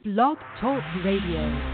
Blog Talk Radio.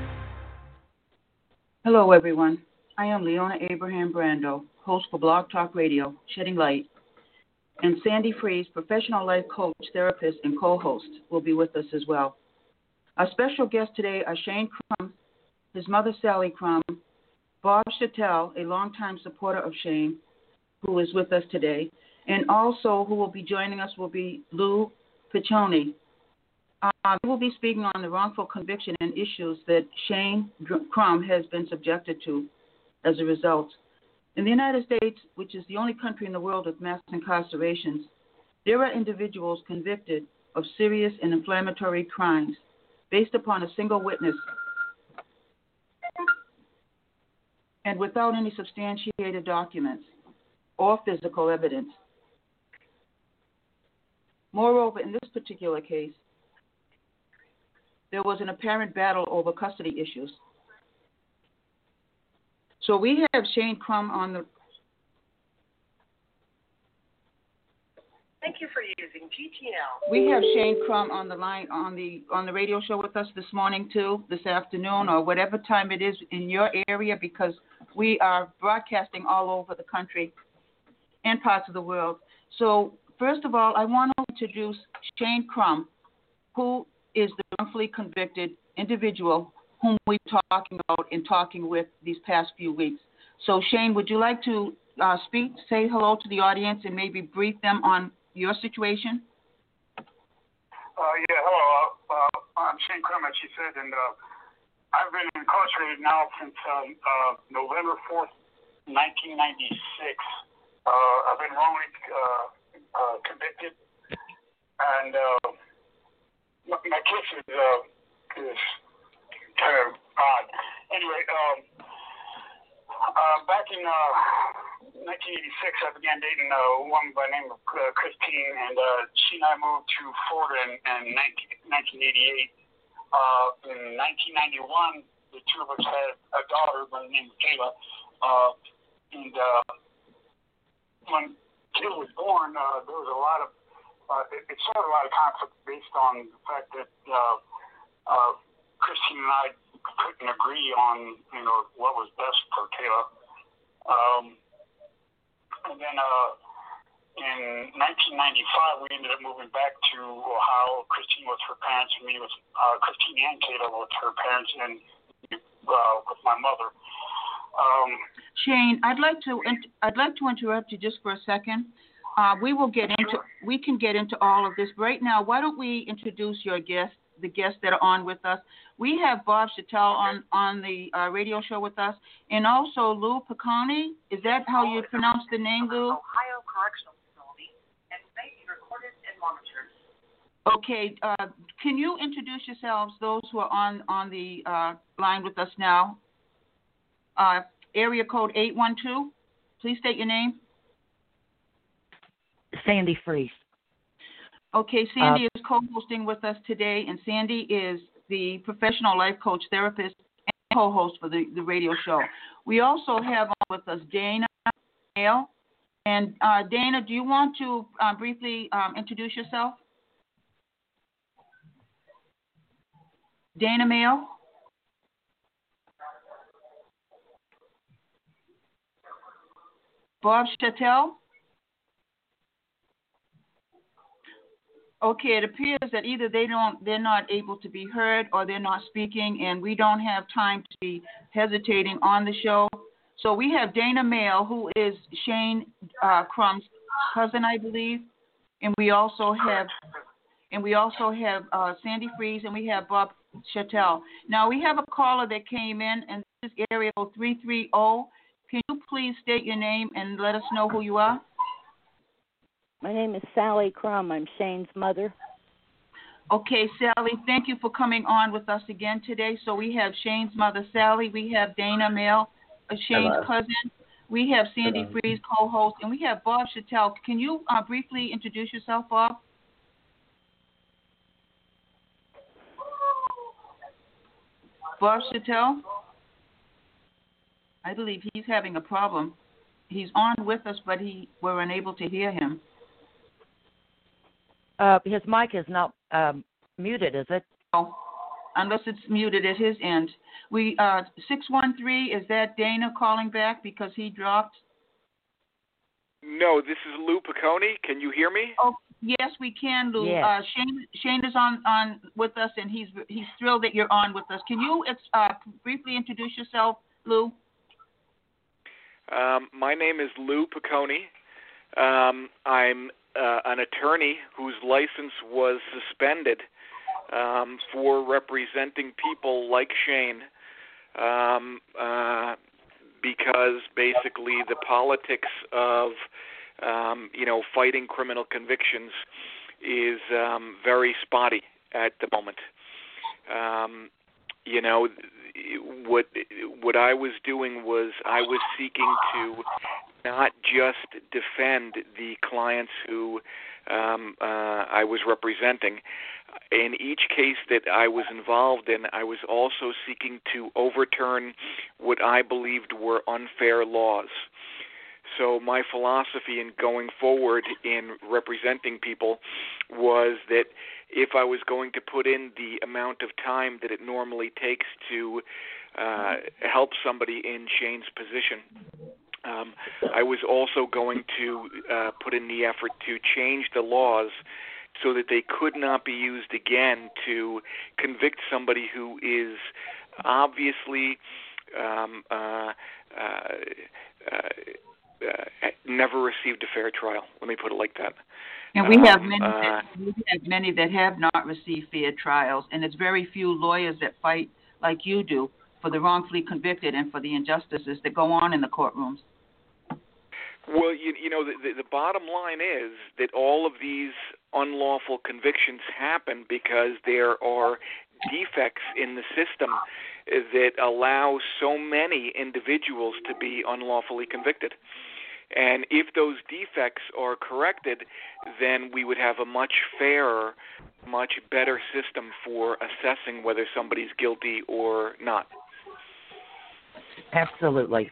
Hello, everyone. I am Leona Abraham Brando, host for Blog Talk Radio, Shedding Light, and Sandy Fries, professional life coach, therapist, and co-host, will be with us as well. Our special guests today are Shane Crum, his mother Sally Crum, Bob Chattel, a longtime supporter of Shane, who is with us today, and also who will be joining us will be Lou Piccioni. We will be speaking on the wrongful conviction and issues that Shane Crum has been subjected to as a result. In the United States, which is the only country in the world with mass incarcerations, there are individuals convicted of serious and inflammatory crimes based upon a single witness and without any substantiated documents or physical evidence. Moreover, in this particular case, there was an apparent battle over custody issues. So we have Shane Crum on the. Thank you for using GTL. We have Shane Crum on the line on the radio show with us this morning too, this afternoon, or whatever time it is in your area, because we are broadcasting all over the country and parts of the world. So first of all, I want to introduce Shane Crum, who is the wrongfully convicted individual whom we're talking about and talking with these past few weeks. So, Shane, would you like to speak, say hello to the audience, and maybe brief them on your situation? Hello. I'm Shane Crum, as she said, and I've been incarcerated now since November 4th, 1996. I've been wrongly convicted, and my case is kind of odd. Anyway, back in 1986, I began dating a woman by the name of Christine, and she and I moved to Florida in 1988. In 1991, the two of us had a daughter by the name of Kayla, and when Kayla was born, there was a lot of it started a lot of conflict based on the fact that Christine and I couldn't agree on, what was best for Kayla. And then in 1995, we ended up moving back to Ohio. Christine with her parents, and me with Christine and Kayla with her parents, and with my mother. Shane, I'd like to interrupt you just for a second. We can get into all of this right now. Why don't we introduce the guests that are on with us? We have Bob Chattel on the radio show with us, and also Lou Piccioni. Is that how you pronounce the name, Lou? Ohio Correctional Facility, and may be recorded and monitored. Okay. Can you introduce yourselves, those who are on the line with us now? Area code 812. Please state your name. Sandy Fries. Okay, Sandy is co-hosting with us today, and Sandy is the professional life coach, therapist, and co-host for the radio show. We also have on with us Dana Mail. And Dana, do you want to briefly introduce yourself? Dana Mail? Bob Chattel? Okay, it appears that either they're not able to be heard, or they're not speaking, and we don't have time to be hesitating on the show. So we have Dana Mail, who is Shane Crum's cousin, I believe, and we also have Sandy Fries, and we have Bob Chattel. Now we have a caller that came in, and this is area 330. Can you please state your name and let us know who you are? My name is Sally Crum. I'm Shane's mother. Okay, Sally, thank you for coming on with us again today. So we have Shane's mother, Sally. We have Dana Mail, Shane's cousin. We have Sandy Fries, co-host, and we have Bob Chattel. Can you briefly introduce yourself, Bob? Bob Chattel? I believe he's having a problem. He's on with us, but we're unable to hear him. His mic is not muted, is it? Oh, unless it's muted at his end. 613, is that Dana calling back because he dropped? No, this is Lou Piccone. Can you hear me? Oh, yes, we can, Lou. Yes. Shane is on with us, and he's thrilled that you're on with us. Can you briefly introduce yourself, Lou? My name is Lou Piccone. I'm an attorney whose license was suspended for representing people like Shane because basically the politics of fighting criminal convictions is very spotty at the moment. What I was doing was I was seeking to not just defend the clients who I was representing. In each case that I was involved in, I was also seeking to overturn what I believed were unfair laws. So my philosophy in going forward in representing people was that if I was going to put in the amount of time that it normally takes to help somebody in Shane's position, I was also going to put in the effort to change the laws so that they could not be used again to convict somebody who is obviously never received a fair trial. Let me put it like that. And we have many that have not received fair trials, and it's very few lawyers that fight like you do for the wrongfully convicted and for the injustices that go on in the courtrooms. Well, the bottom line is that all of these unlawful convictions happen because there are defects in the system that allow so many individuals to be unlawfully convicted. And if those defects are corrected, then we would have a much fairer, much better system for assessing whether somebody's guilty or not. Absolutely.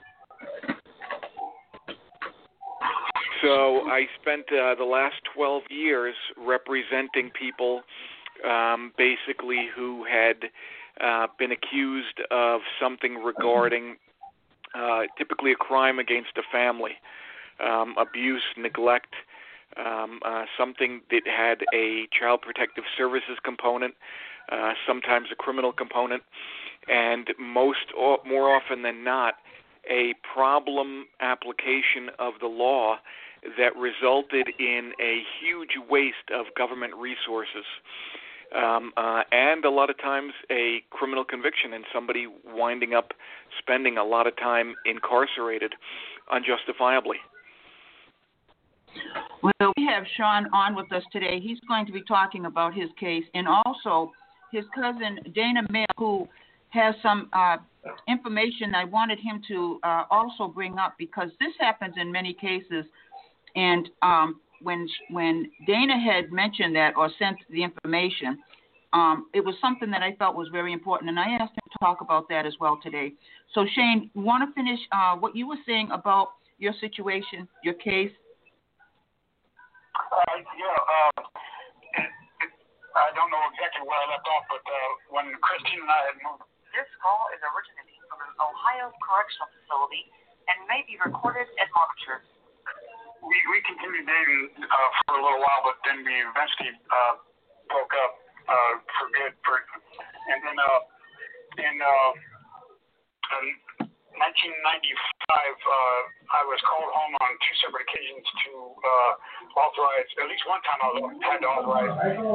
So I spent the last 12 years representing people basically who had been accused of something regarding typically a crime against a family, abuse, neglect, something that had a child protective services component, sometimes a criminal component, and more often than not, a problem application of the law that resulted in a huge waste of government resources. And a lot of times a criminal conviction and somebody winding up spending a lot of time incarcerated unjustifiably. Well, we have Sean on with us today. He's going to be talking about his case, and also his cousin Dana Mill, who has some information I wanted him to also bring up, because this happens in many cases. And when Dana had mentioned that or sent the information, it was something that I felt was very important, and I asked him to talk about that as well today. So, Shane, you want to finish what you were saying about your situation, your case? I don't know exactly where I left off, but when Christine and I had moved. This call is originating from an Ohio correctional facility and may be recorded and monitored. We continued dating for a little while, but then we eventually broke up for good. And then in 1995, I was called home on two separate occasions to authorize, at least one time I had to authorize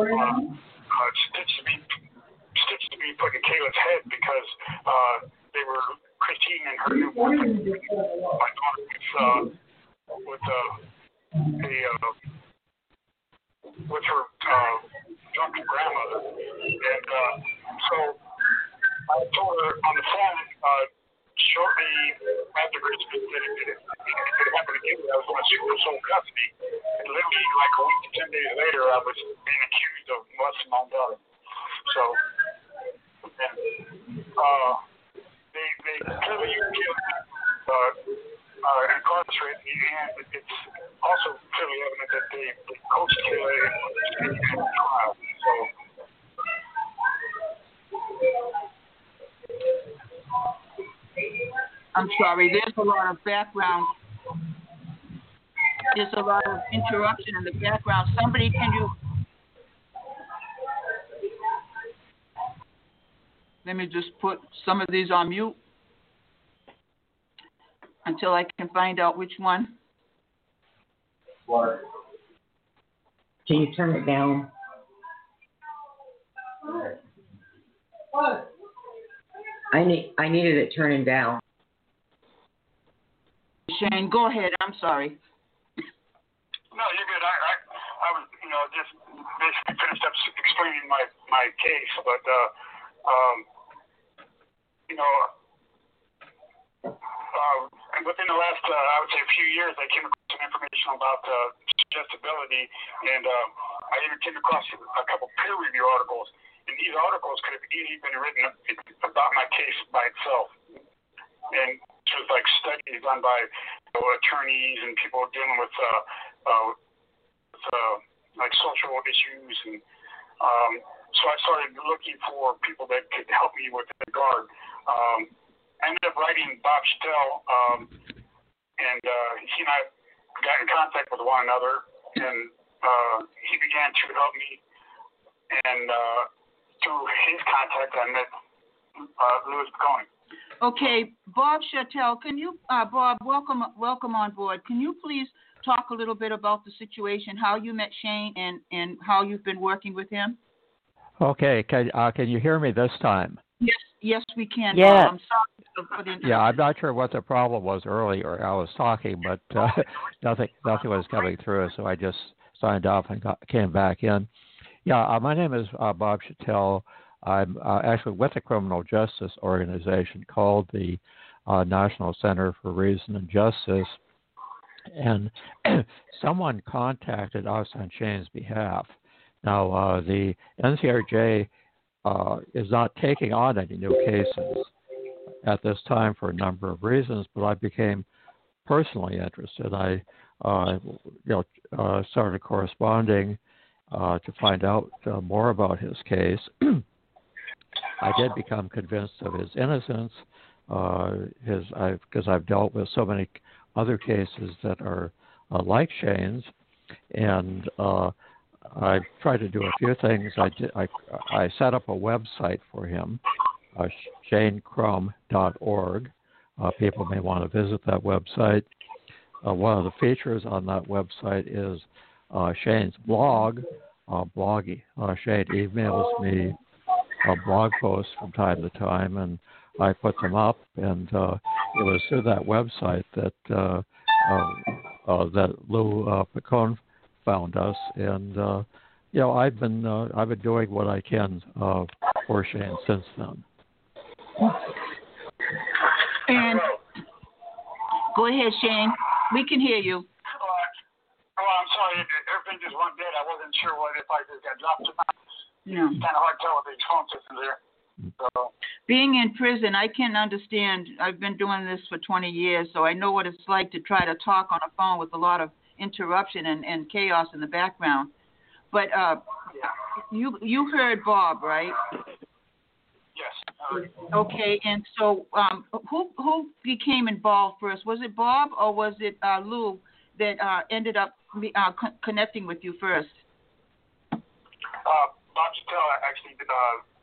stitches to be put in Kayla's head because they were Christine and her new boyfriend. My daughter with her drunken grandmother, and so I told her on the phone shortly after Christmas that if it happened again, I was going to sue for sole custody. And literally, like a week to 10 days later, I was being accused of molesting my own daughter. So, they clearly incarcerated me, and it's also clearly evident that they coached Kayla in the trial. So, I'm sorry. There's a lot of background. There's a lot of interruption in the background. Somebody, can you? Let me just put some of these on mute until I can find out which one. Can you turn it down? I needed it turning down. Shane, go ahead. I'm sorry. No, you're good. I was, just basically finished up explaining my case, but, within the last, I would say, a few years, I came across some information about suggestibility, and I even came across a couple peer review articles, and these articles could have easily been written about my case by itself. And it was like studies done by attorneys and people dealing with like social issues, and so I started looking for people that could help me with that regard. I ended up writing Bob Chattel, and he and I got in contact with one another, and he began to help me, and through his contact I met Louis Piccone. Okay, Bob Chattel, can you, Bob, welcome on board. Can you please talk a little bit about the situation, how you met Shane, and how you've been working with him? Okay, can you hear me this time? Yes, we can. Yes. I'm sorry for the interruption. Yeah, I'm not sure what the problem was earlier. I was talking, but nothing was coming through, so I just signed off and came back in. Yeah, my name is Bob Chattel. I'm actually with a criminal justice organization called the National Center for Reason and Justice, and someone contacted us on Shane's behalf. Now, the NCRJ is not taking on any new cases at this time for a number of reasons, but I became personally interested. I started corresponding to find out more about his case. I did become convinced of his innocence, because I've dealt with so many other cases that are like Shane's, and I tried to do a few things. I set up a website for him, ShaneCrum.org. People may want to visit that website. One of the features on that website is Shane's blog. Bloggy. Shane emails me blog posts from time to time, and I put them up. And it was through that website that Lou Piccone found us, and I've been doing what I can for Shane since then. And go ahead, Shane. We can hear you. I'm sorry, everything just went dead. I wasn't sure if I just got dropped or not. No. It's kind of hard to tell with these phone systems there. So. Being in prison, I can understand. I've been doing this for 20 years, so I know what it's like to try to talk on a phone with a lot of interruption and chaos in the background. But you heard Bob, right? Yes. Okay, and so who became involved first? Was it Bob or was it Lou that ended up connecting with you first? Bob Chattel actually did,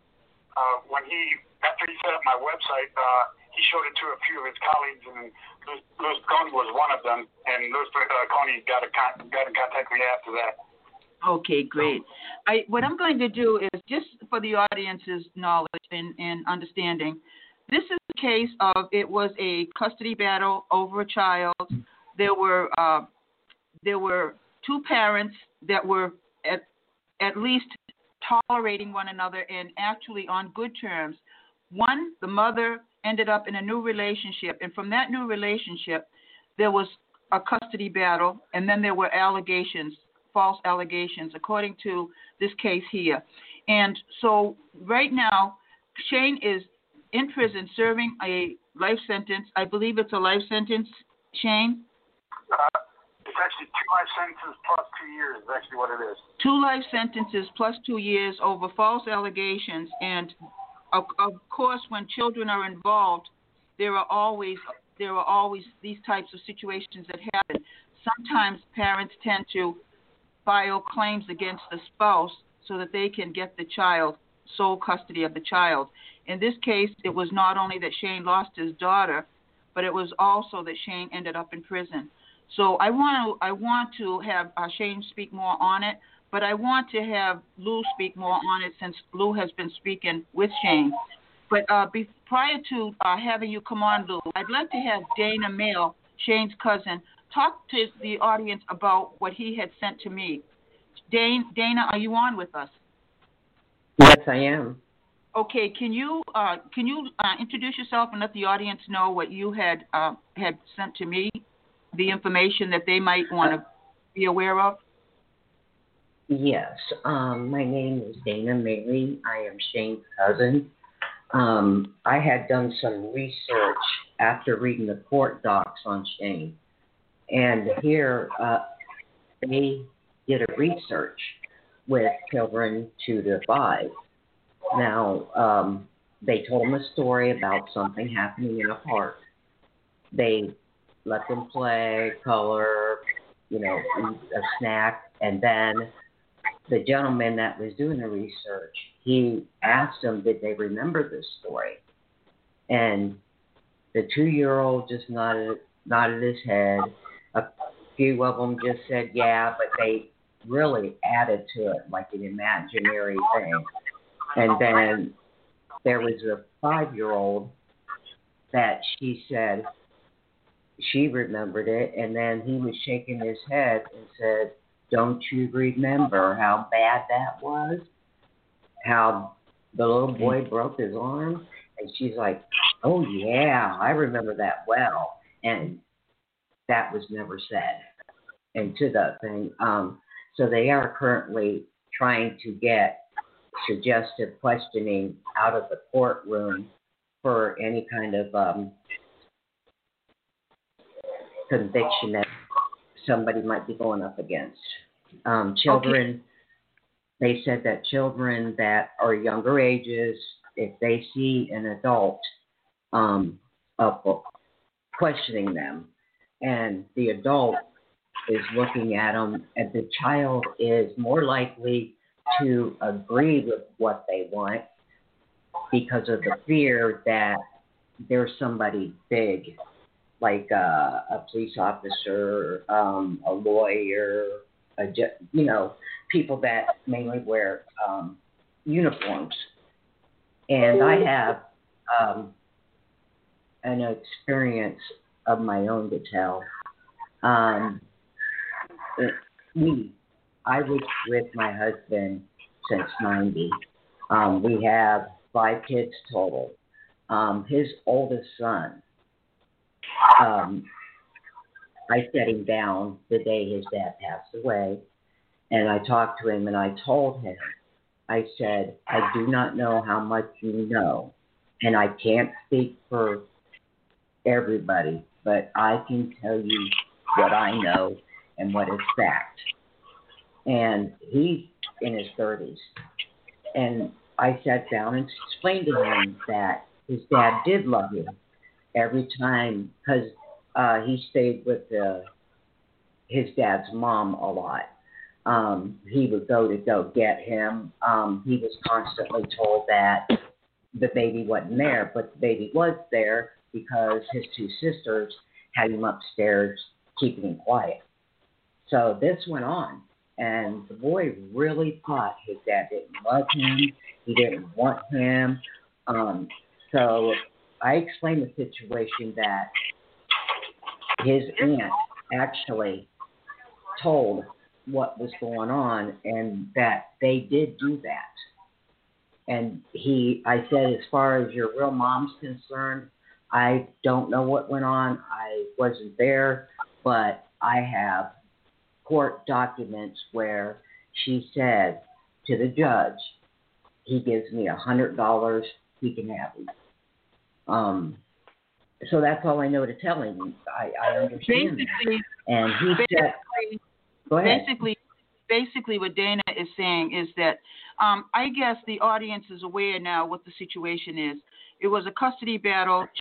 after he set up my website, he showed it to a few of his colleagues, and Louis Piccone was one of them, and Louis Piccone got in contact with me after that. Okay, great. What I'm going to do is, just for the audience's knowledge and understanding, this is a case of, it was a custody battle over a child. There were two parents that were at least tolerating one another and actually on good terms. One, the mother ended up in a new relationship, and from that new relationship, there was a custody battle, and then there were allegations, false allegations, according to this case here. And so right now, Shane is in prison serving a life sentence. I believe it's a life sentence, Shane? It's actually 2 life sentences plus 2 years is actually what it is. 2 life sentences plus 2 years over false allegations. And, of course, when children are involved, there are always there are always these types of situations that happen. Sometimes parents tend to file claims against the spouse so that they can get the child, sole custody of the child. In this case, it was not only that Shane lost his daughter, but it was also that Shane ended up in prison. So I want to have Shane speak more on it, but I want to have Lou speak more on it since Lou has been speaking with Shane. But prior to having you come on, Lou, I'd like to have Dana Mail, Shane's cousin, talk to the audience about what he had sent to me. Dana, are you on with us? Yes, I am. Okay, can you introduce yourself and let the audience know what you had sent to me, the information that they might want to be aware of? Yes. My name is Dana Maley. I am Shane's cousin. I had done some research after reading the court docs on Shane. And here they did a research with children 2 to 5. Now, they told them a story about something happening in a park. They let them play, color, eat a snack, and then the gentleman that was doing the research, he asked them, did they remember this story? And the 2-year-old just nodded his head. A few of them just said, yeah, but they really added to it like an imaginary thing. And then there was a 5-year-old that she said she remembered it, and then he was shaking his head and said, don't you remember how bad that was? How the little boy broke his arm? And she's like, oh, yeah, I remember that well. And that was never said. And to the thing, so they are currently trying to get suggestive questioning out of the courtroom for any kind of conviction that somebody might be going up against. Children, They said that children that are younger ages, if they see an adult questioning them, and the adult is looking at them, and the child is more likely to agree with what they want because of the fear that there's somebody big, like a police officer, a lawyer, people that mainly wear uniforms. And I have an experience of my own to tell. I was with my husband since 90. We have 5 kids total. His oldest son, I set him down the day his dad passed away, and I talked to him and I told him, I said, I do not know how much you know, and I can't speak for everybody, but I can tell you what I know and what is fact. And he's in his 30s. And I sat down and explained to him that his dad did love him every time, because he stayed with his dad's mom a lot. He would go get him. He was constantly told that the baby wasn't there, but the baby was there because his 2 sisters had him upstairs keeping him quiet. So this went on, and the boy really thought his dad didn't love him. He didn't want him. So I explained the situation that his aunt actually told what was going on and that they did do that. And I said, as far as your real mom's concerned, I don't know what went on. I wasn't there, but I have court documents where she said to the judge, he gives me $100, he can have him. So that's all I know to tell him. I understand that. And he said, go ahead. Basically what Dana is saying is that I guess the audience is aware now what the situation is. It was a custody battle. Shane was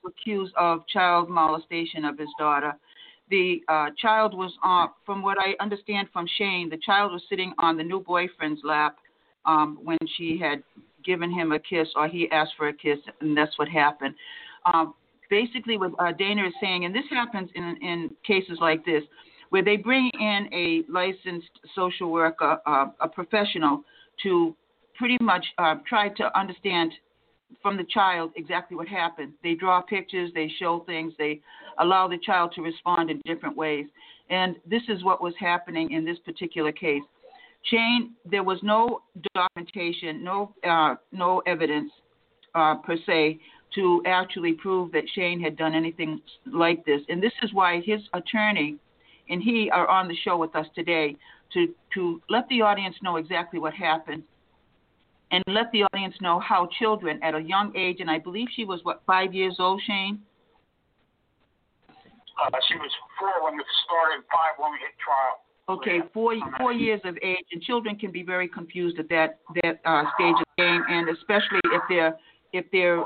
accused of child molestation of his daughter. The child was from what I understand from Shane, the child was sitting on the new boyfriend's lap when she had given him a kiss, or he asked for a kiss, and that's what happened. Basically, what Dana is saying, and this happens in cases like this, where they bring in a licensed social worker, a professional, to pretty much try to understand from the child exactly what happened. They draw pictures, they show things, they allow the child to respond in different ways. And this is what was happening in this particular case. Shane, there was no documentation, no evidence per se to actually prove that Shane had done anything like this. And this is why his attorney and he are on the show with us today to let the audience know exactly what happened and let the audience know how children at a young age, and I believe she was, 5 years old, Shane? She was 4 when it started, 5 when we hit trial. Okay, 4 years of age, and children can be very confused at that stage of the game, and especially if they're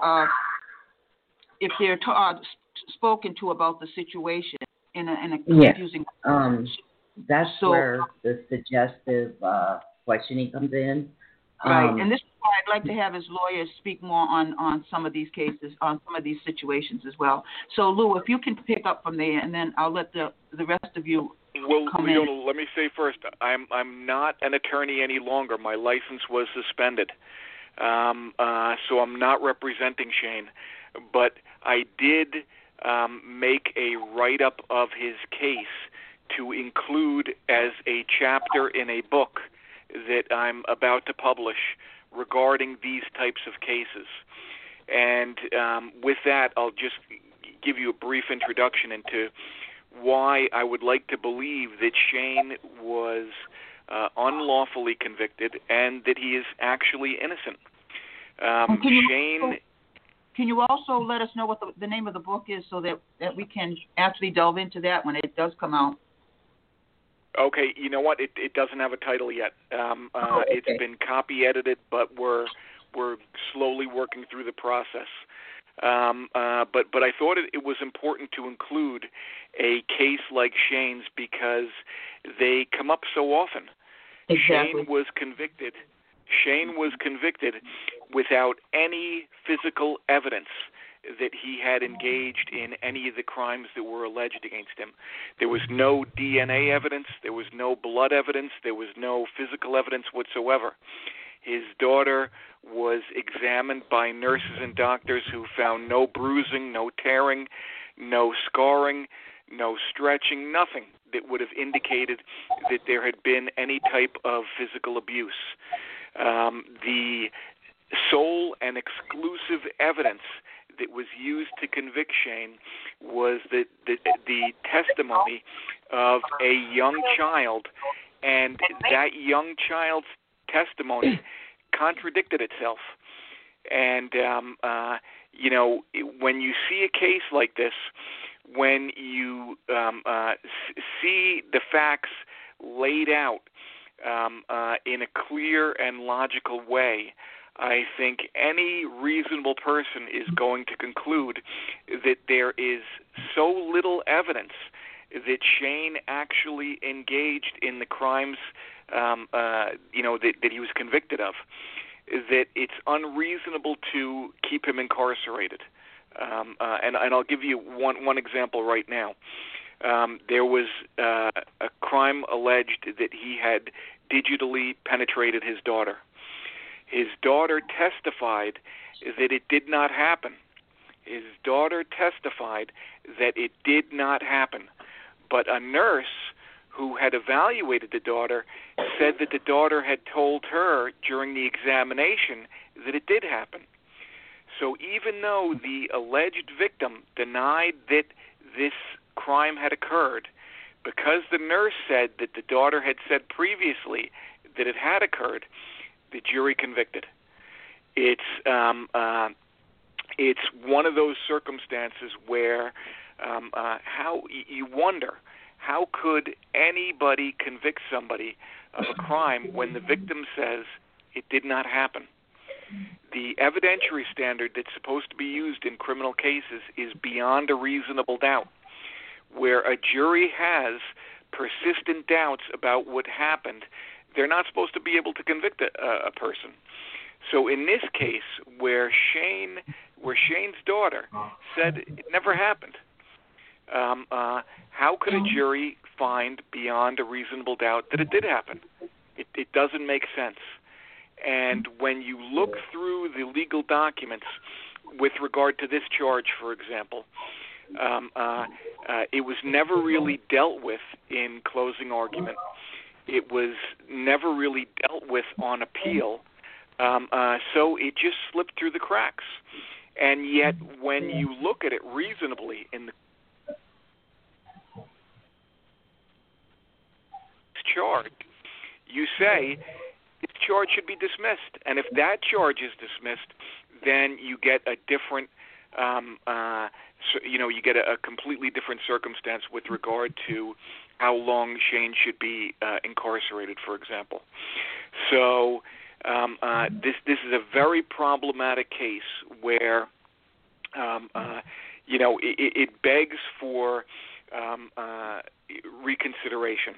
spoken to about the situation in a confusing. That's where the suggestive questioning comes in. Right, and this is why I'd like to have his lawyers speak more on some of these cases, on some of these situations as well. So, Lou, if you can pick up from there, and then I'll let the rest of you come in. Well, let me say first, I'm not an attorney any longer. My license was suspended, so I'm not representing Shane. But I did make a write-up of his case to include as a chapter in a book that I'm about to publish regarding these types of cases. And with that, I'll just give you a brief introduction into why I would like to believe that Shane was unlawfully convicted and that he is actually innocent. Can you also let us know what the name of the book is so that we can actually delve into that when it does come out? Okay, you know what? It doesn't have a title yet. It's been copy edited, but we're slowly working through the process. But I thought it was important to include a case like Shane's because they come up so often. Exactly. Shane was convicted without any physical evidence that he had engaged in any of the crimes that were alleged against him. There was no DNA evidence, there was no blood evidence, there was no physical evidence whatsoever. His daughter was examined by nurses and doctors who found no bruising, no tearing, no scarring, no stretching, nothing that would have indicated that there had been any type of physical abuse. The sole and exclusive evidence that was used to convict Shane was the testimony of a young child, and that young child's testimony contradicted itself. And, when you see a case like this, when you see the facts laid out in a clear and logical way, I think any reasonable person is going to conclude that there is so little evidence that Shane actually engaged in the crimes, that he was convicted of, that it's unreasonable to keep him incarcerated. And I'll give you one example right now. There was a crime alleged that he had digitally penetrated his daughter. His daughter testified that it did not happen. His daughter testified that it did not happen. But a nurse who had evaluated the daughter said that the daughter had told her during the examination that it did happen. So even though the alleged victim denied that this crime had occurred, because the nurse said that the daughter had said previously that it had occurred, the jury convicted. It's one of those circumstances where how you wonder, how could anybody convict somebody of a crime when the victim says it did not happen? the evidentiary standard that's supposed to be used in criminal cases is beyond a reasonable doubt, where a jury has persistent doubts about what happened. They're not supposed to be able to convict a person. So in this case, where Shane's daughter said it never happened, how could a jury find beyond a reasonable doubt that it did happen? It doesn't make sense. And when you look through the legal documents with regard to this charge, for example, it was never really dealt with in closing argument. It was never really dealt with on appeal. So it just slipped through the cracks. And yet, when you look at it reasonably in the charge, you say this charge should be dismissed. And if that charge is dismissed, then you get a different, you get a completely different circumstance with regard to how long Shane should be incarcerated, for example. So this is a very problematic case where, it begs for reconsideration.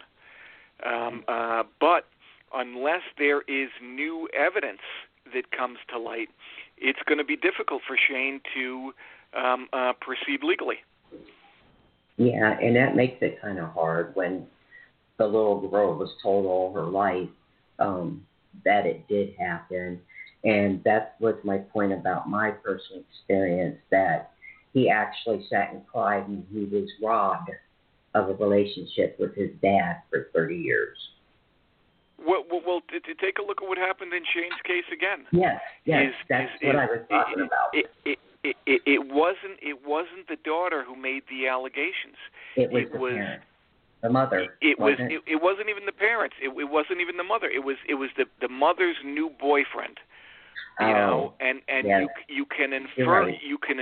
But unless there is new evidence that comes to light, it's going to be difficult for Shane to proceed legally. Yeah, and that makes it kind of hard when the little girl was told all her life that it did happen. And that was my point about my personal experience, that he actually sat and cried and he was robbed of a relationship with his dad for 30 years. Well, to take a look at what happened in Shane's case again. Yes, that's what I was talking about. It wasn't the daughter who made the allegations. It was the mother. It wasn't even the parents. It wasn't even the mother. It was the mother's new boyfriend. You know, and yes. you can infer right. you can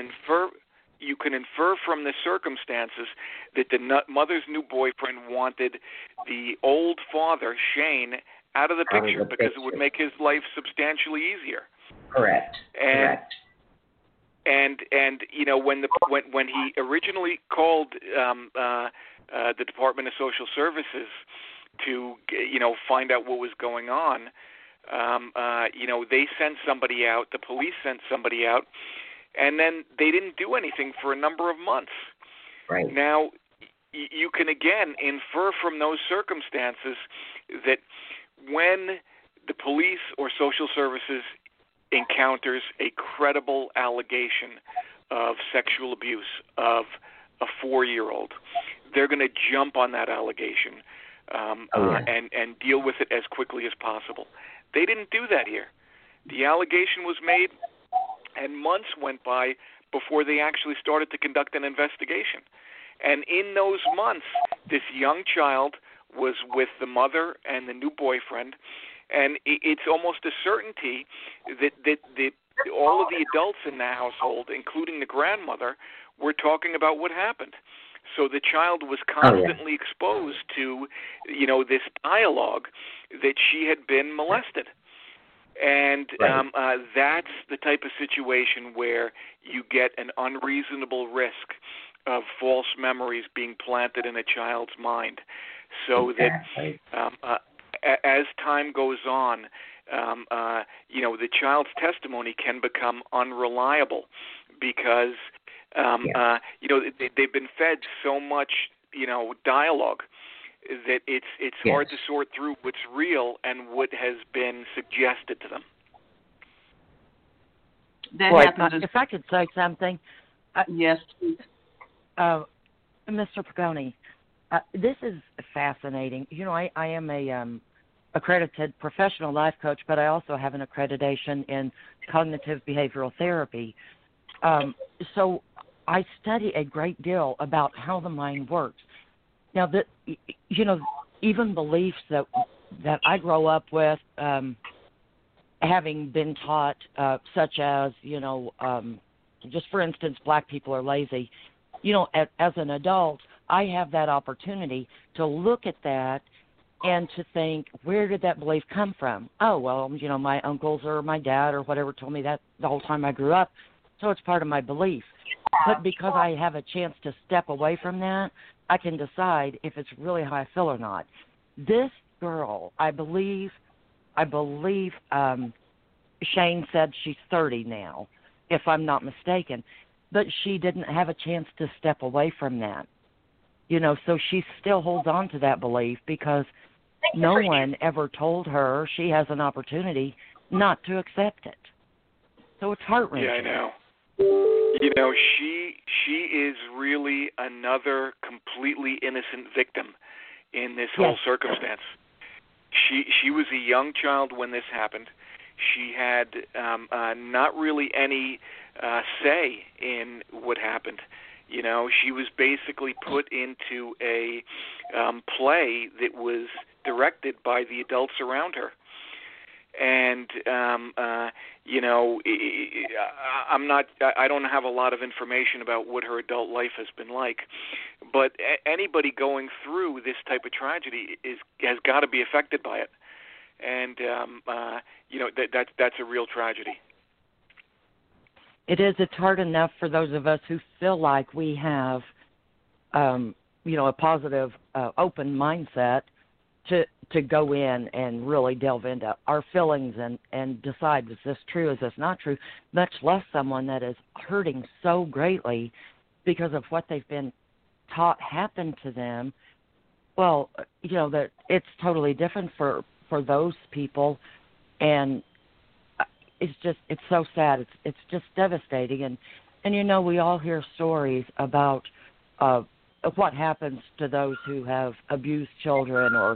infer from the circumstances that the mother's new boyfriend wanted the old father, Shane, out of the picture because it would make his life substantially easier. Correct. Correct. And when he originally called the Department of Social Services to find out what was going on, they sent somebody out. The police sent somebody out. And then they didn't do anything for a number of months. Right. Now, you can again infer from those circumstances that when the police or social services encounters a credible allegation of sexual abuse of a 4-year-old, they're going to jump on that allegation and deal with it as quickly as possible. They didn't do that here. The allegation was made, and months went by before they actually started to conduct an investigation. And in those months, this young child was with the mother and the new boyfriend, and it's almost a certainty that all of the adults in the household, including the grandmother, were talking about what happened. So the child was constantly exposed to, this dialogue that she had been molested. And that's the type of situation where you get an unreasonable risk of false memories being planted in a child's mind. So that as time goes on, the child's testimony can become unreliable because, they've been fed so much, dialogue that it's hard to sort through what's real and what has been suggested to them. If I could say something. Yes. Mr. Pagoni, this is fascinating. I am a accredited professional life coach, but I also have an accreditation in cognitive behavioral therapy. So I study a great deal about how the mind works. Now, even beliefs that I grow up with, having been taught, such as, just for instance, black people are lazy. As an adult, I have that opportunity to look at that and to think, where did that belief come from? Oh, well, my uncles or my dad or whatever told me that the whole time I grew up, so it's part of my belief. But because I have a chance to step away from that, I can decide if it's really how I feel or not. This girl, I believe Shane said she's 30 now, if I'm not mistaken, but she didn't have a chance to step away from that. So she still holds on to that belief because no one ever told her she has an opportunity not to accept it. So it's heart-wrenching. Yeah, I know. She is really another completely innocent victim in this whole circumstance. She was a young child when this happened. She had not really any say in what happened. She was basically put into a play that was directed by the adults around her. And I don't have a lot of information about what her adult life has been like, but anybody going through this type of tragedy has got to be affected by it, and that's a real tragedy. It is. It's hard enough for those of us who feel like we have, a positive, open mindset to go in and really delve into our feelings and decide, is this true, is this not true, much less someone that is hurting so greatly because of what they've been taught happened to them. Well, that it's totally different for those people, and it's so sad. It's just devastating, and we all hear stories about what happens to those who have abused children or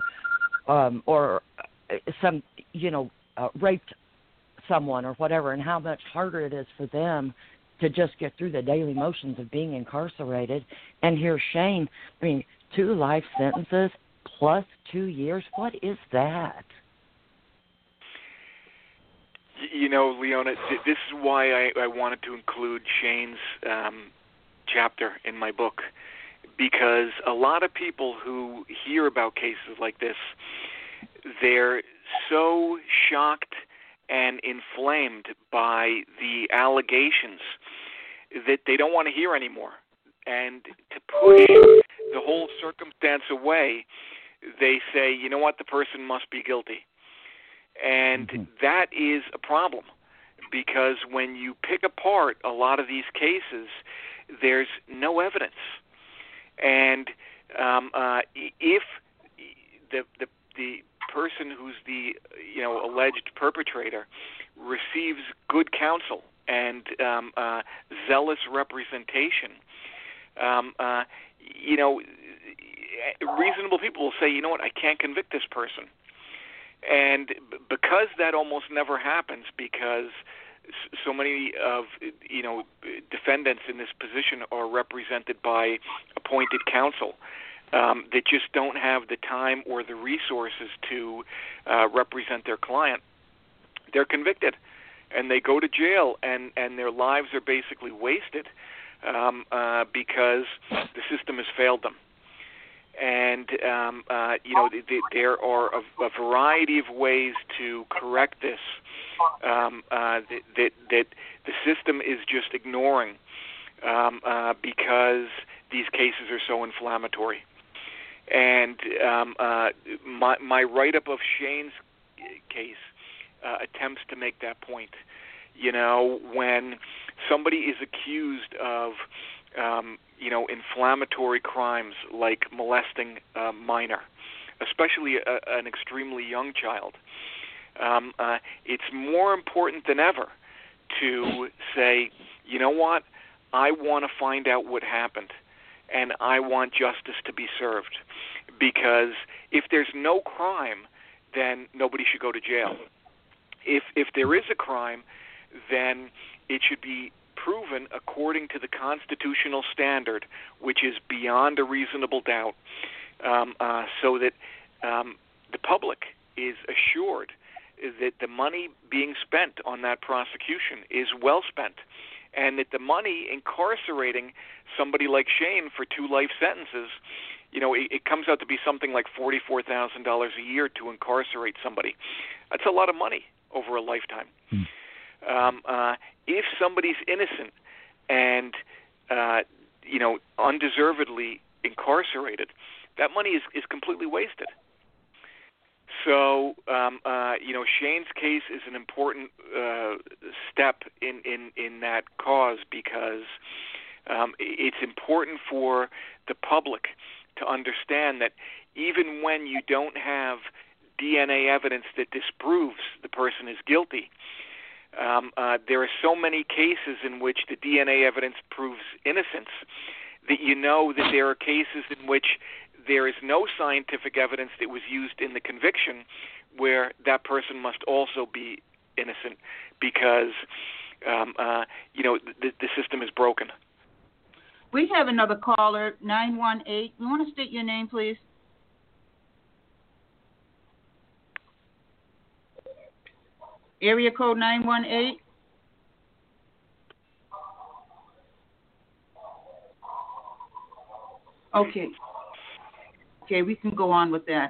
some raped someone or whatever, and how much harder it is for them to just get through the daily motions of being incarcerated. And here's Shane, 2 life sentences plus 2 years. What is that? Leona, this is why I wanted to include Shane's chapter in my book, because a lot of people who hear about cases like this, they're so shocked and inflamed by the allegations that they don't want to hear anymore. And to push the whole circumstance away, they say, you know what, the person must be guilty. And that is a problem, because when you pick apart a lot of these cases, there's no evidence. And if the person who's the alleged perpetrator receives good counsel and zealous representation, reasonable people will say, you know what, I can't convict this person. And because that almost never happens, because so many of defendants in this position are represented by appointed counsel that just don't have the time or the resources to represent their client, they're convicted, and they go to jail, and their lives are basically wasted because the system has failed them. And there are a variety of ways to correct this that the system is just ignoring because these cases are so inflammatory. And my write-up of Shane's case attempts to make that point. When somebody is accused of inflammatory crimes like molesting a minor, especially an extremely young child, it's more important than ever to say, you know what, I want to find out what happened, and I want justice to be served. Because if there's no crime, then nobody should go to jail. If there is a crime, then it should be proven according to the constitutional standard, which is beyond a reasonable doubt, so that the public is assured that the money being spent on that prosecution is well spent, and that the money incarcerating somebody like Shane for 2 life sentences, it comes out to be something like $44,000 a year to incarcerate somebody. That's a lot of money over a lifetime. If somebody's innocent and undeservedly incarcerated, that money is completely wasted. So, Shane's case is an important step in that cause, because it's important for the public to understand that even when you don't have DNA evidence that disproves the person is guilty, there are so many cases in which the DNA evidence proves innocence that that there are cases in which there is no scientific evidence that was used in the conviction where that person must also be innocent because, the system is broken. We have another caller, 918. You want to state your name, please? Area code 918. Okay, we can go on with that.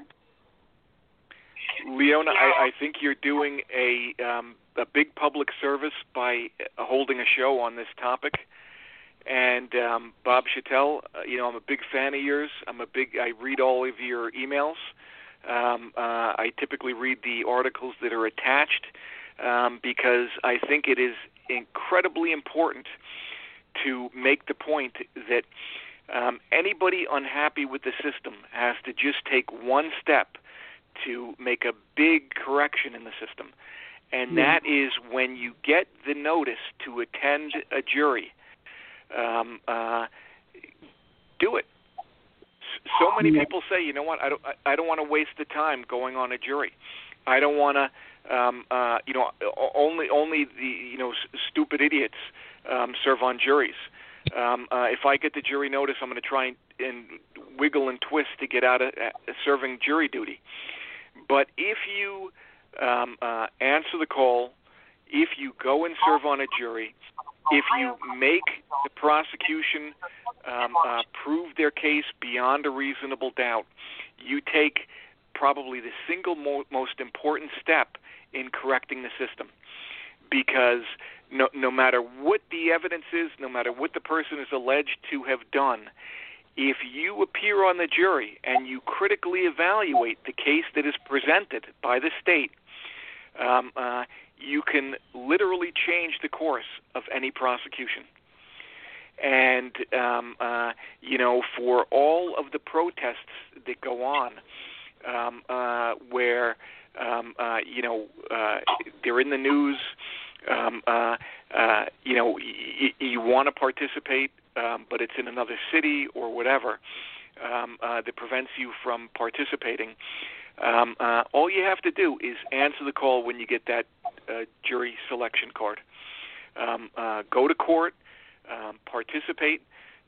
Leona, I think you're doing a big public service by holding a show on this topic. And Bob Chattel, I'm a big fan of yours. I read all of your emails. I typically read the articles that are attached because I think it is incredibly important to make the point that anybody unhappy with the system has to just take one step to make a big correction in the system. And that is when you get the notice to attend a jury, do it. So many people say, you know what, I don't want to waste the time going on a jury. I don't want to, only the stupid idiots serve on juries. If I get the jury notice, I'm going to try and wiggle and twist to get out of serving jury duty. But if you answer the call, if you go and serve on a jury, if you make the prosecution prove their case beyond a reasonable doubt, you take probably the single most important step in correcting the system. Because no matter what the evidence is, no matter what the person is alleged to have done, if you appear on the jury and you critically evaluate the case that is presented by the state, you can literally change the course of any prosecution. And, for all of the protests that go on, where, they're in the news, you want to participate, but it's in another city or whatever, that prevents you from participating. All you have to do is answer the call when you get that jury selection card. Go to court, participate,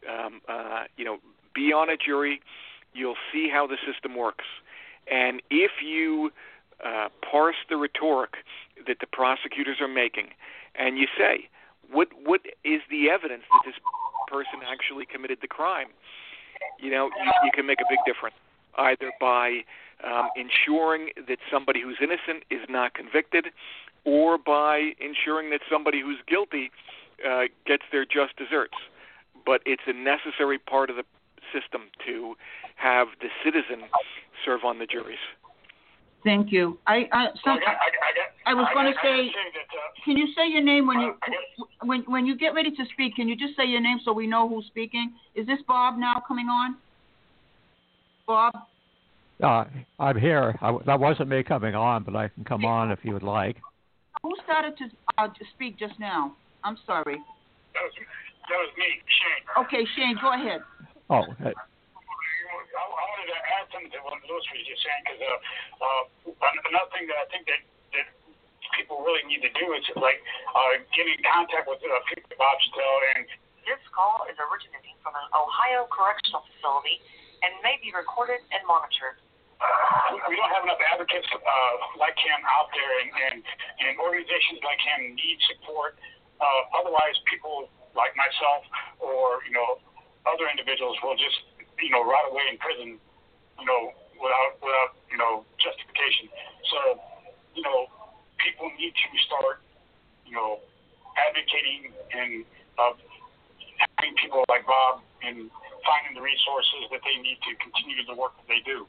be on a jury. You'll see how the system works. And if you parse the rhetoric that the prosecutors are making, and you say, what is the evidence that this person actually committed the crime? You can make a big difference, either by ensuring that somebody who's innocent is not convicted, or by ensuring that somebody who's guilty gets their just desserts. But it's a necessary part of the system to have the citizen serve on the juries. Thank you. I was going to say, can you say your name when you get ready to speak? Can you just say your name so we know who's speaking? Is this Bob now coming on? Bob? I'm here. That wasn't me coming on, but I can come on if you would like. Who started to speak just now? I'm sorry. That was me, Shane. Okay, Shane, go ahead. Oh, I wanted to add something to what Louis was just saying, because another thing that I think that people really need to do is get in contact with people at Bob Chattel. And this call is originating from an Ohio correctional facility and may be recorded and monitored. We don't have enough advocates like him out there, and organizations like him need support. Otherwise, people like myself or other individuals will just rot away in prison, without justification. So, people need to start, advocating and having people like Bob and finding the resources that they need to continue the work that they do.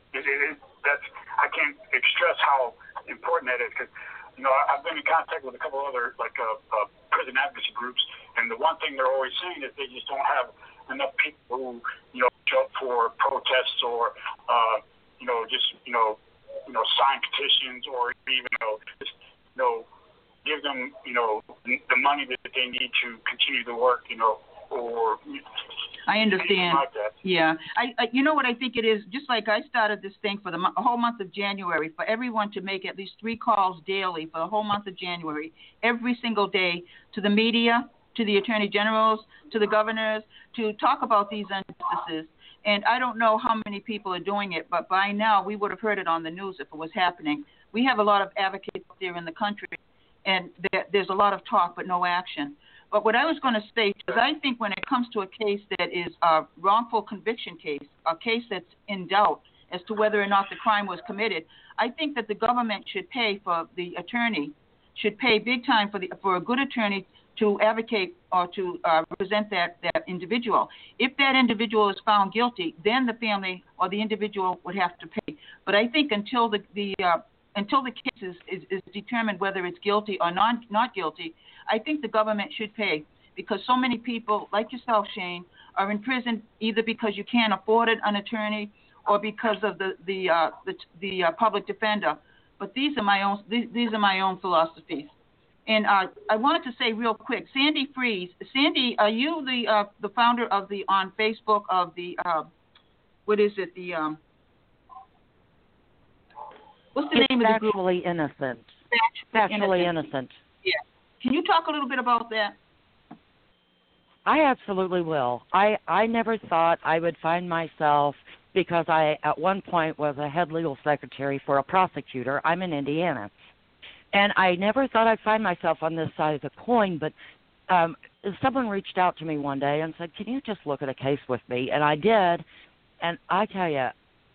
I can't stress how important that is, because I've been in contact with a couple other prison advocacy groups, and the one thing they're always saying is they just don't have enough people who show up for protests or sign petitions or even give them the money that they need to continue the work or I understand. Like that. Yeah. I you know what I think it is? Just like I started this thing for the whole month of January, for everyone to make at least 3 calls daily for the whole month of January, every single day, to the media, to the attorney generals, to the governors, to talk about these injustices. And I don't know how many people are doing it, but by now we would have heard it on the news if it was happening. We have a lot of advocates there in the country, and there's a lot of talk but no action. But what I was going to say is I think when it comes to a case that is a wrongful conviction case, a case that's in doubt as to whether or not the crime was committed, I think that the government should pay for the attorney, should pay big time for a good attorney to advocate or to represent that individual. If that individual is found guilty, then the family or the individual would have to pay. But I think until the case is determined whether it's guilty or not guilty, I think the government should pay, because so many people, like yourself, Shane, are in prison either because you can't afford an attorney or because of the public defender. But these are my own philosophies. And I wanted to say real quick, Sandy Fries. Sandy, are you the founder of on Facebook of the what is it? What's the name of the group? Factually Innocent. Factually Innocent. Yeah. Can you talk a little bit about that? I absolutely will. I never thought I would find myself, because I at one point was a head legal secretary for a prosecutor. I'm in Indiana. And I never thought I'd find myself on this side of the coin, but someone reached out to me one day and said, can you just look at a case with me? And I did, and I tell you,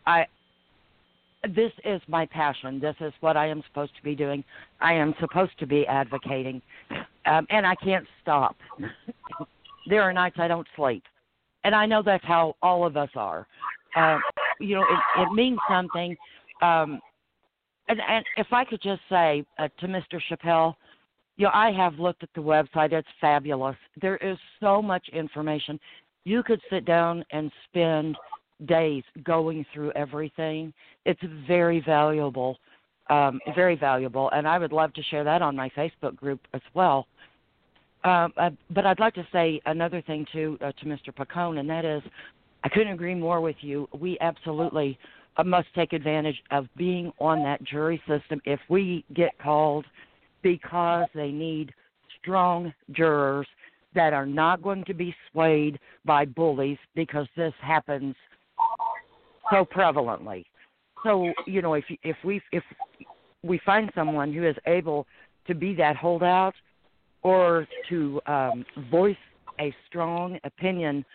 this is my passion. This is what I am supposed to be doing. I am supposed to be advocating, and I can't stop. There are nights I don't sleep, and I know that's how all of us are. It means something. And if I could just say to Mr. Chappelle, I have looked at the website. It's fabulous. There is so much information. You could sit down and spend days going through everything. It's very valuable, and I would love to share that on my Facebook group as well. But I'd like to say another thing, too, to Mr. Pacone, and that is I couldn't agree more with you. We absolutely must take advantage of being on that jury system if we get called, because they need strong jurors that are not going to be swayed by bullies, because this happens so prevalently. So, if we find someone who is able to be that holdout or to voice a strong opinion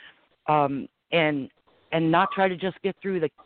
and not try to just get through the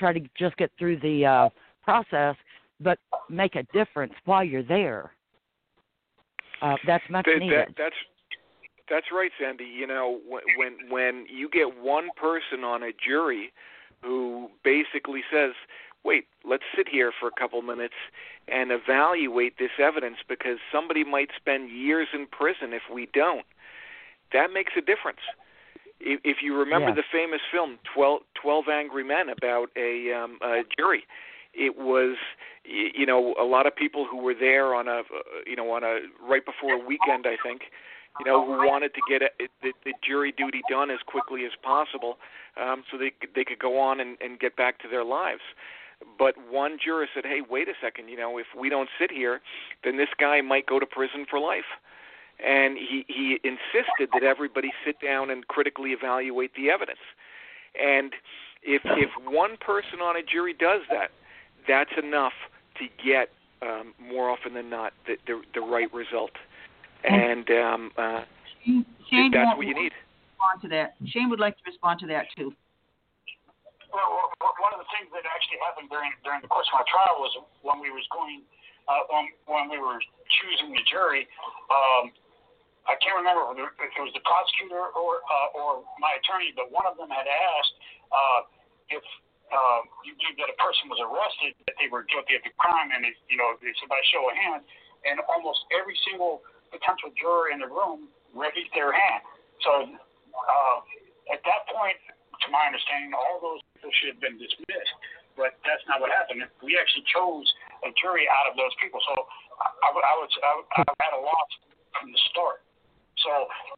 process, but make a difference while you're there. That's much needed. That's right, Sandy. When you get one person on a jury who basically says, wait, let's sit here for a couple minutes and evaluate this evidence, because somebody might spend years in prison if we don't, that makes a difference. If you remember the famous film 12 Angry Men about a jury, it was a lot of people who were there on a right before a weekend, I think, who wanted to get the jury duty done as quickly as possible, so they could go on and get back to their lives. But one juror said, hey, wait a second, if we don't sit here, then this guy might go to prison for life. And he insisted that everybody sit down and critically evaluate the evidence. And if one person on a jury does that, that's enough to get, more often than not, the right result. And Shane that's what you need. Respond to that. Shane would like to respond to that, too. Well, one of the things that actually happened during the course of my trial was when we was going, when we were choosing the jury. I can't remember if it was the prosecutor or my attorney, but one of them had asked if you believe that a person was arrested, that they were guilty of the crime, and they said by show of hands, and almost every single potential juror in the room raised their hand. So at that point, to my understanding, all those people should have been dismissed, but that's not what happened. We actually chose a jury out of those people. So I was at a loss from the start. So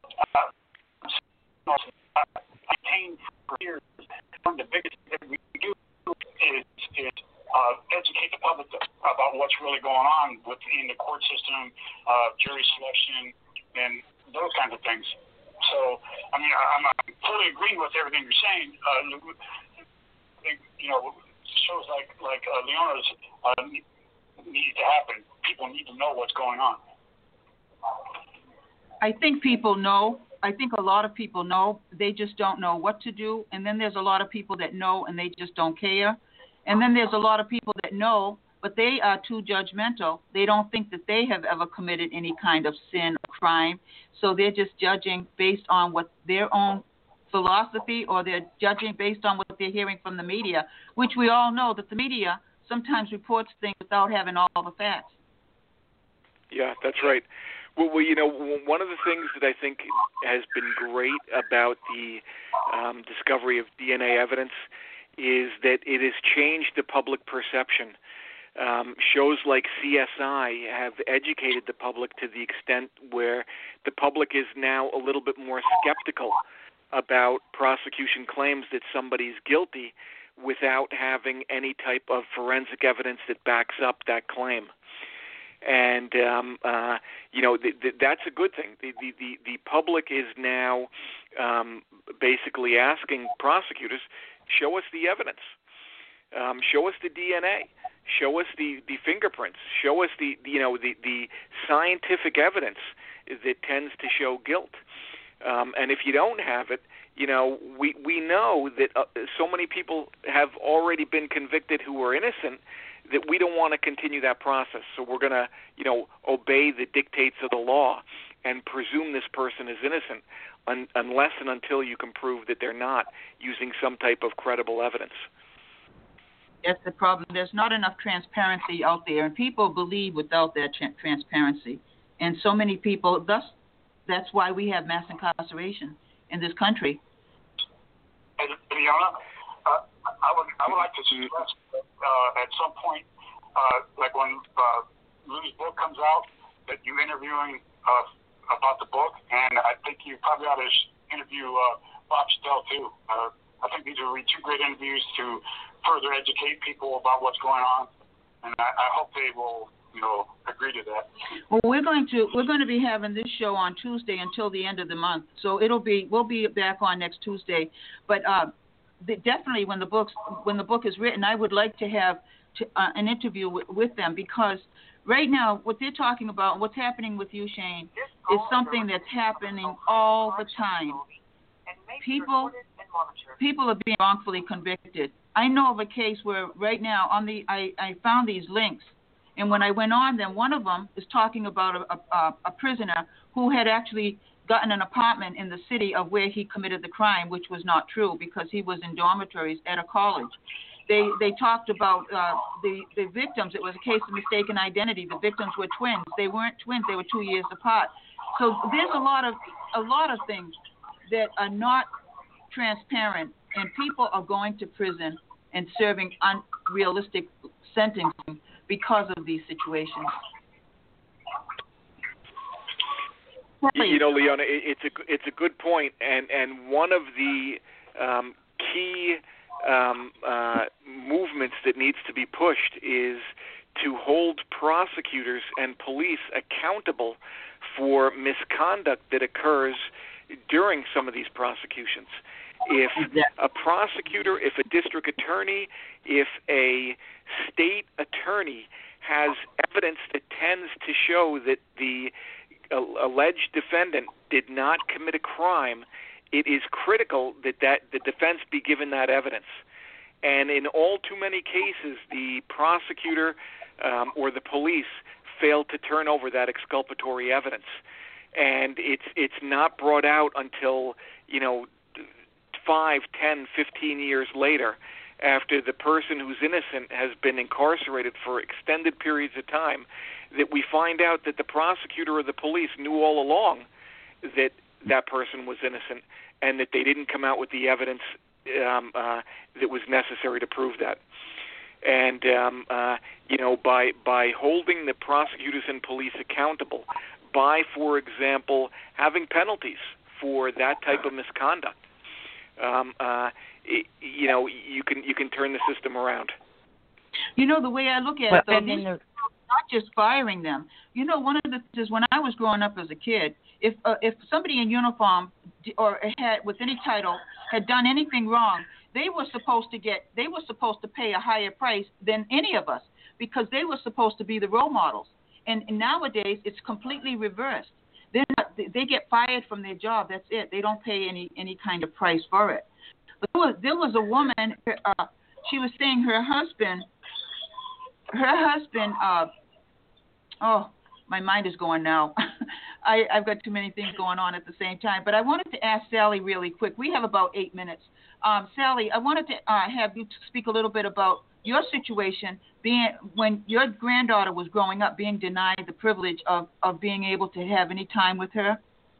I maintained for years. One of the biggest things that we do is educate the public about what's really going on within the court system, jury selection, and those kinds of things. So, I mean, I'm fully agreeing with everything you're saying. Shows like Leona's need to happen. People need to know what's going on. I think people know. I think a lot of people know. They just don't know what to do. And then there's a lot of people that know and they just don't care. And then there's a lot of people that know, but they are too judgmental. They don't think that they have ever committed any kind of sin or crime. So they're just judging based on what their own philosophy, or they're judging based on what they're hearing from the media, which we all know that the media sometimes reports things without having all the facts. Yeah, that's right. Well, one of the things that I think has been great about the discovery of DNA evidence is that it has changed the public perception. Shows like CSI have educated the public to the extent where the public is now a little bit more skeptical about prosecution claims that somebody's guilty without having any type of forensic evidence that backs up that claim. And that's a good thing. The public is now basically asking prosecutors, show us the evidence, show us the DNA, show us the fingerprints, show us the scientific evidence that tends to show guilt. And if you don't have it, we know that so many people have already been convicted who were innocent that we don't want to continue that process. So we're going to, obey the dictates of the law and presume this person is innocent unless and until you can prove that they're not, using some type of credible evidence. That's the problem. There's not enough transparency out there, and people believe without that transparency. And so many people, that's why we have mass incarceration in this country. And Leona, I would like to suggest at some point, like when Lou's book comes out, that you interviewing about the book, and I think you probably ought to interview Bob Stell too. I think these would be two great interviews to further educate people about what's going on, and I hope they will, agree to that. Well, we're going to be having this show on Tuesday until the end of the month, so we'll be back on next Tuesday. But definitely, when the book is written, I would like to have an interview with them, because right now what they're talking about, what's happening with you, Shane, is something that's happening all the time. People are being wrongfully convicted. I know of a case where right now I found these links, and when I went on them, one of them is talking about a prisoner who had actually gotten an apartment in the city of where he committed the crime, which was not true because he was in dormitories at a college. They talked about the victims. It was a case of mistaken identity. The victims were twins. They weren't twins. They were 2 years apart. So there's a lot of things that are not transparent, and people are going to prison and serving unrealistic sentencing because of these situations. Leona, it's a good point, and one of the key movements that needs to be pushed is to hold prosecutors and police accountable for misconduct that occurs during some of these prosecutions. If a prosecutor, if a district attorney, if a state attorney has evidence that tends to show that the alleged defendant did not commit a crime, it is critical that the defense be given that evidence. And in all too many cases, the prosecutor or the police failed to turn over that exculpatory evidence. And it's not brought out until, 5, 10, 15 years later, after the person who's innocent has been incarcerated for extended periods of time, that we find out that the prosecutor or the police knew all along that that person was innocent and that they didn't come out with the evidence that was necessary to prove that. And, by holding the prosecutors and police accountable, by, for example, having penalties for that type of misconduct, you can turn the system around. The way I look at it, though, these not just firing them. One of the things is when I was growing up as a kid, if somebody in uniform or had with any title had done anything wrong, they were supposed to pay a higher price than any of us because they were supposed to be the role models. And nowadays it's completely reversed. They get fired from their job. That's it. They don't pay any kind of price for it. But there was a woman. She was saying her husband. My mind is going now. I've got too many things going on at the same time. But I wanted to ask Sally really quick. We have about 8 minutes. Sally, I wanted to have you speak a little bit about your situation when your granddaughter was growing up, being denied the privilege of being able to have any time with her.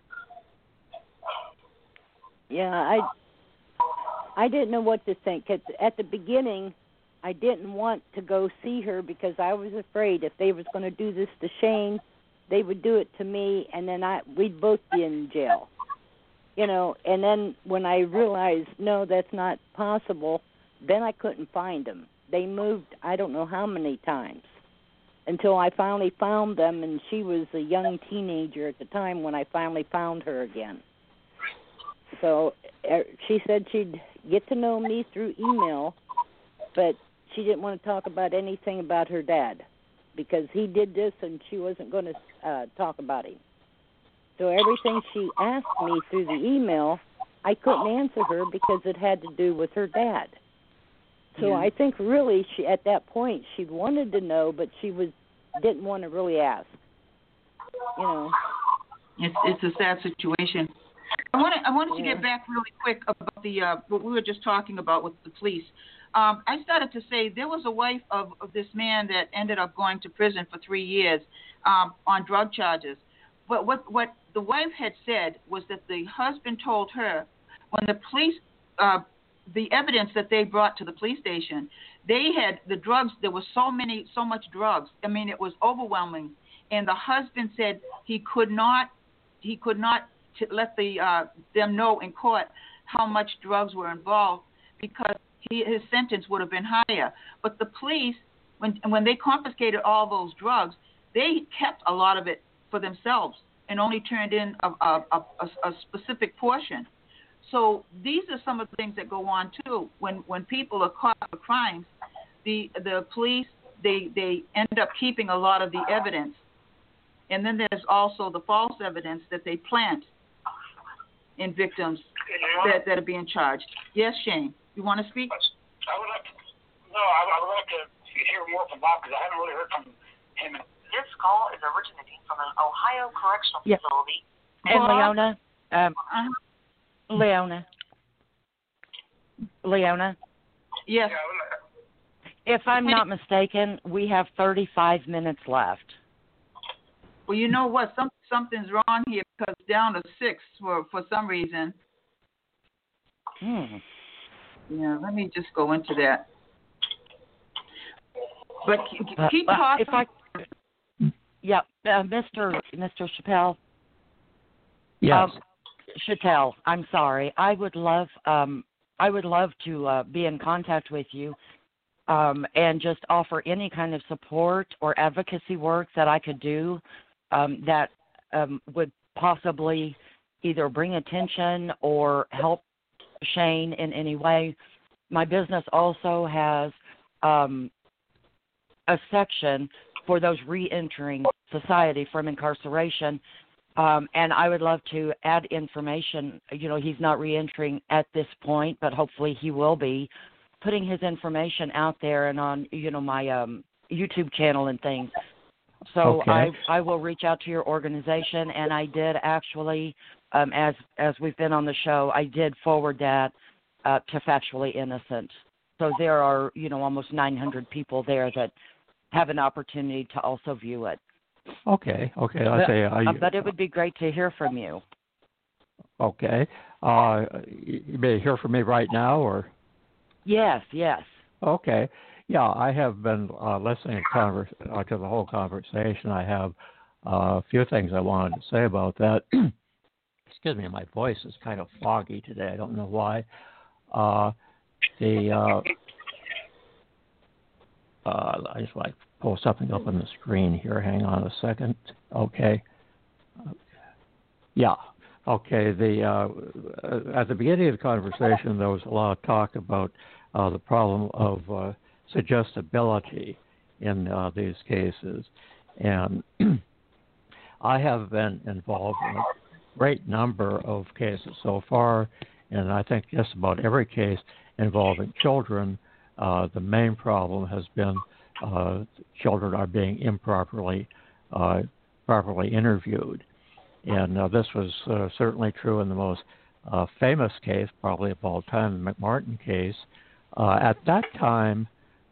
Yeah, I didn't know what to think. At the beginning, I didn't want to go see her because I was afraid if they was going to do this to Shane, they would do it to me, and then we'd both be in jail. And then when I realized, no, that's not possible, then I couldn't find them. They moved I don't know how many times until I finally found them, and she was a young teenager at the time when I finally found her again. So she said she'd get to know me through email, but she didn't want to talk about anything about her dad because he did this and she wasn't going to talk about him. So everything she asked me through the email, I couldn't answer her because it had to do with her dad. So I think really she at that point she wanted to know, but she didn't want to really ask. It's a sad situation. I wanted to get back really quick about the what we were just talking about with the police. I started to say there was a wife of this man that ended up going to prison for 3 years on drug charges. But what the wife had said was that the husband told her when the police, the evidence that they brought to the police station, they had the drugs. There was so much drugs. I mean, it was overwhelming. And the husband said he could not let them know in court how much drugs were involved because his sentence would have been higher. But the police, when they confiscated all those drugs, they kept a lot of it for themselves and only turned in a specific portion. So these are some of the things that go on too. When people are caught for crimes, the police they end up keeping a lot of the evidence, and then there's also the false evidence that they plant in victims that are being charged. Yes, Shane, you want to speak? I would like to hear more from Bob because I haven't really heard from him. This call is originating from an Ohio correctional facility. And Leona. Yes. If I'm not mistaken, we have 35 minutes left. Well, you know what? Something's wrong here because it's down to 6 for some reason. Yeah, let me just go into that. But keep talking. Mr. Chappelle. Yes. Chattel, I'm sorry. I would love to be in contact with you and just offer any kind of support or advocacy work that I could do that would possibly either bring attention or help Shane in any way. My business also has a section for those re-entering society from incarceration. And I would love to add information. He's not re-entering at this point, but hopefully he will be. putting his information out there and on my YouTube channel and things. So Okay. I will reach out to your organization, and I did actually, as we've been on the show, I did forward that to Factually Innocent. So there are almost 900 people there that have an opportunity to also view it. Okay. But it would be great to hear from you. Okay. You may hear from me right now, or? Yes. Okay. Yeah, I have been listening to the whole conversation. I have a few things I wanted to say about that. Excuse me, my voice is kind of foggy today. I don't know why. I just want to pull something up on the screen here. Hang on a second. Okay. Yeah. Okay. At the beginning of the conversation, there was a lot of talk about the problem of suggestibility in these cases, and I have been involved in a great number of cases so far, and I think just about every case involving children, the main problem has been children are being improperly interviewed. And this was certainly true in the most famous case, probably of all time, the McMartin case. At that time,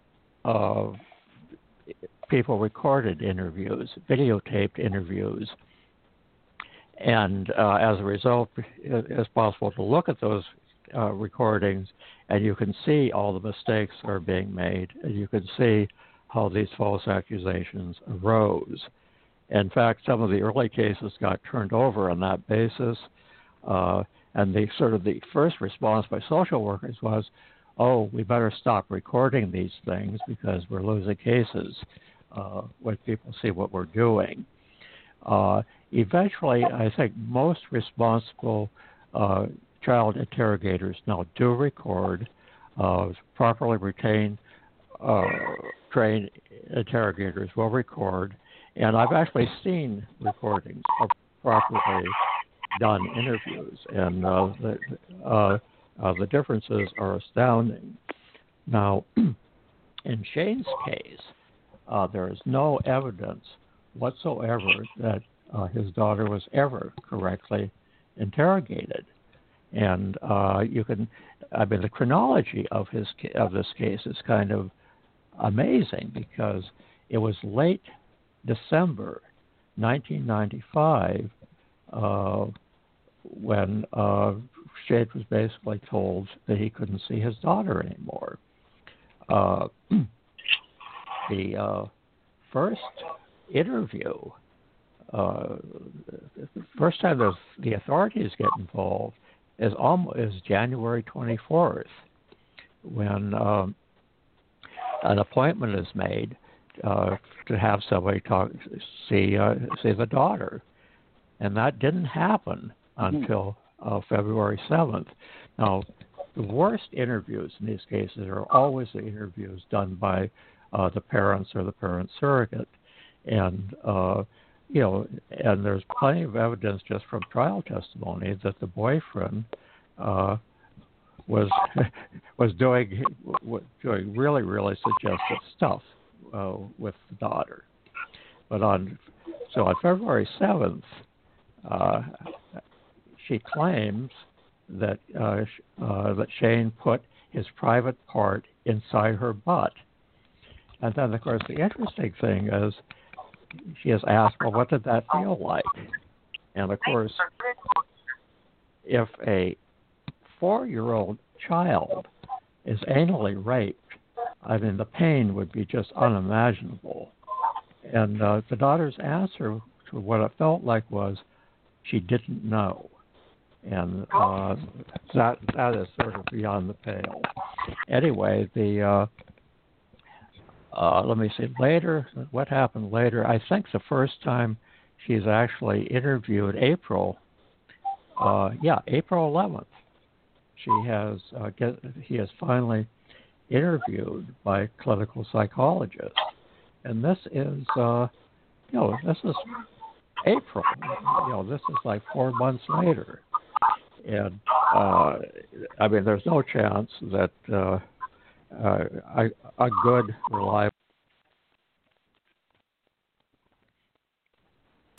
people recorded interviews, videotaped interviews. And as a result, it's possible to look at those recordings, and you can see all the mistakes that are being made, and you can see how these false accusations arose. In fact, some of the early cases got turned over on that basis, and the first response by social workers was, "Oh, we better stop recording these things because we're losing cases when people see what we're doing." Eventually, I think most responsible child interrogators now do record, properly trained interrogators will record, and I've actually seen recordings of properly done interviews, and the differences are astounding. Now, in Shane's case, there is no evidence whatsoever that his daughter was ever correctly interrogated, and the chronology of this case is kind of amazing, because it was late December 1995 when Shade was basically told that he couldn't see his daughter anymore. The first interview, the first time the authorities get involved is January 24th, when an appointment is made to have somebody see the daughter, and that didn't happen until February 7th. Now, the worst interviews in these cases are always the interviews done by the parents or the parent surrogate, and and there's plenty of evidence just from trial testimony that the boyfriend was doing really, really suggestive stuff with the daughter. But on February 7th, she claims that Shane put his private part inside her butt. And then, of course, the interesting thing is she is asked, well, what did that feel like? And, of course, if a 4-year-old child is anally raped, I mean, the pain would be just unimaginable. And the daughter's answer to what it felt like was she didn't know. And that is sort of beyond the pale. Anyway, let me see, later, what happened later, I think the first time she's actually interviewed, April 11th, he is finally interviewed by a clinical psychologist. And this is, this is April. This is like 4 months later. And, there's no chance that, a good, reliable